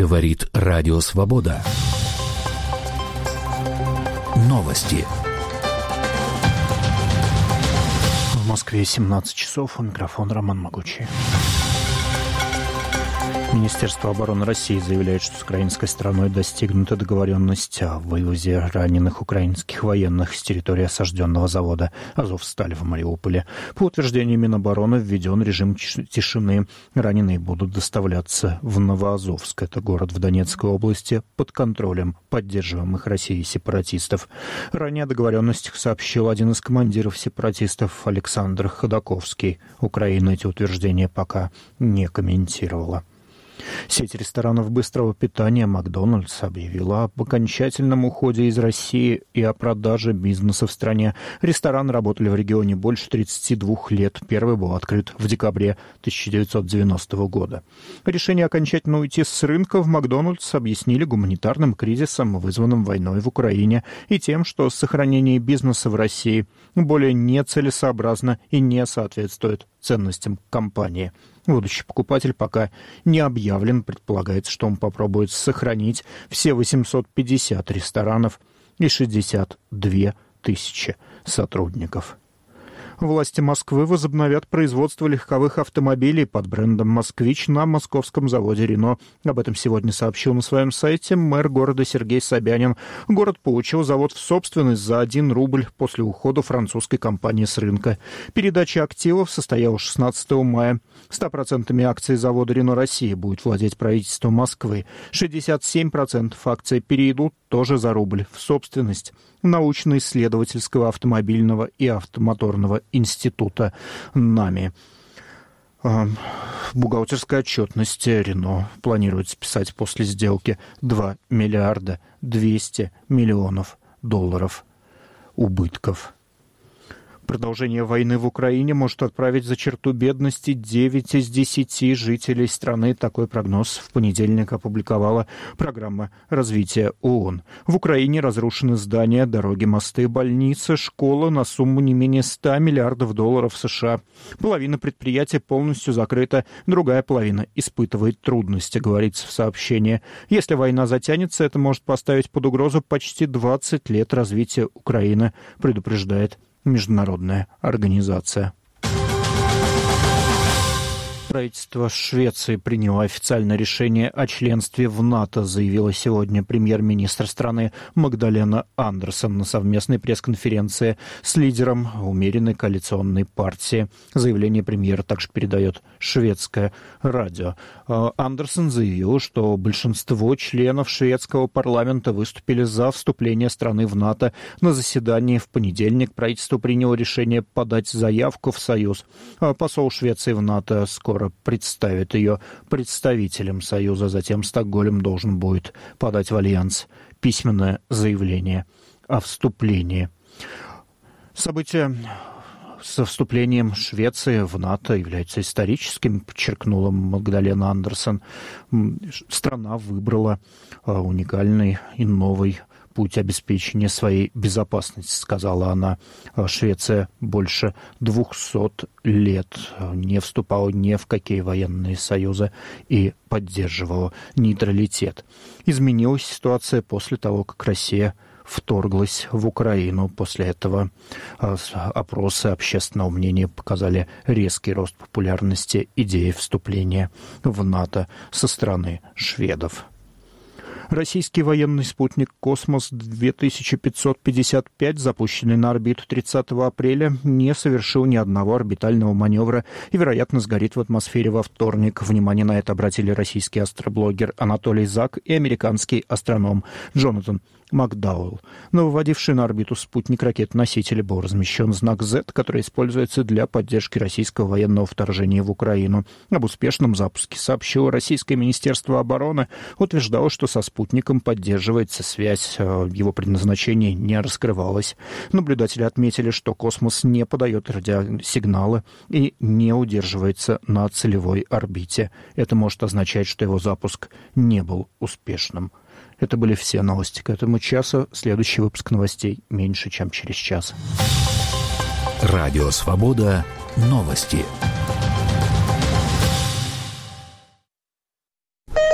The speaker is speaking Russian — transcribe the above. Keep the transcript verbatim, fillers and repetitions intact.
Говорит Радио Свобода. Новости. В Москве семнадцать часов. У микрофона Роман Могучий. Министерство обороны России заявляет, что с украинской стороной достигнута договоренность о вывозе раненых украинских военных с территории осажденного завода «Азовсталь» в Мариуполе. По утверждению Минобороны, введен режим тишины. Раненые будут доставляться в Новоазовск, это город в Донецкой области, под контролем поддерживаемых Россией сепаратистов. Ранее о договоренностях сообщил один из командиров сепаратистов Александр Ходаковский. Украина эти утверждения пока не комментировала. Сеть ресторанов быстрого питания «Макдональдс» объявила об окончательном уходе из России и о продаже бизнеса в стране. Рестораны работали в регионе больше тридцати двух лет. Первый был открыт в декабре тысяча девятьсот девяностого года. Решение окончательно уйти с рынка в «Макдональдс» объяснили гуманитарным кризисом, вызванным войной в Украине, и тем, что сохранение бизнеса в России более нецелесообразно и не соответствует ценностям компании. Будущий покупатель пока не объявлен. Предполагается, что он попробует сохранить все восемьсот пятьдесят ресторанов и шестьдесят две тысячи сотрудников. Власти Москвы возобновят производство легковых автомобилей под брендом «Москвич» на московском заводе «Рено». Об этом сегодня сообщил на своем сайте мэр города Сергей Собянин. Город получил завод в собственность за один рубль после ухода французской компании с рынка. Передача активов состоялась шестнадцатого мая. ста процентами акций завода «Рено России» будет владеть правительство Москвы. шестьдесят семь процентов акций перейдут тоже за рубль в собственность научно-исследовательского автомобильного и автомоторного института НАМИ. Бухгалтерская отчетность «Рено» планируется писать после сделки два миллиарда двести миллионов долларов убытков. Продолжение войны в Украине может отправить за черту бедности девять из десяти жителей страны. Такой прогноз в понедельник опубликовала программа развития ООН. В Украине разрушены здания, дороги, мосты, больницы, школа на сумму не менее ста миллиардов долларов США. Половина предприятий полностью закрыта, другая половина испытывает трудности, говорится в сообщении. Если война затянется, это может поставить под угрозу почти двадцать лет развития Украины, предупреждает международная организация. Правительство Швеции приняло официальное решение о членстве в НАТО, заявила сегодня премьер-министр страны Магдалена Андерсон на совместной пресс-конференции с лидером умеренной коалиционной партии. Заявление премьера также передает шведское радио. Андерсон заявил, что большинство членов шведского парламента выступили за вступление страны в НАТО. На заседании в понедельник правительство приняло решение подать заявку в Союз. Посол Швеции в НАТО скоро представит ее представителям Союза. Затем Стокгольм должен будет подать в Альянс письменное заявление о вступлении. Событие со вступлением Швеции в НАТО является историческим, подчеркнула Магдалена Андерсон. Страна выбрала уникальный и новый путь обеспечения своей безопасности, сказала она. Швеция больше двухсот лет не вступала ни в какие военные союзы и поддерживала нейтралитет. Изменилась ситуация после того, как Россия вторглась в Украину. После этого опросы общественного мнения показали резкий рост популярности идеи вступления в НАТО со стороны шведов. Российский военный спутник «Космос две тысячи пятьсот пятьдесят пять», запущенный на орбиту тридцатого апреля, не совершил ни одного орбитального маневра и, вероятно, сгорит в атмосфере во вторник. Внимание на это обратили российский астроблогер Анатолий Зак и американский астроном Джонатан Макдауэлл. На выводивший на орбиту спутник ракет-носителя был размещен знак Z, который используется для поддержки российского военного вторжения в Украину. Об успешном запуске сообщило Российское Министерство обороны, утверждало, что со спутником поддерживается связь, его предназначение не раскрывалось. Наблюдатели отметили, что космос не подает радиосигналы и не удерживается на целевой орбите. Это может означать, что его запуск не был успешным. Это были все новости к этому часу. Следующий выпуск новостей меньше, чем через час. Радио «Свобода». Новости.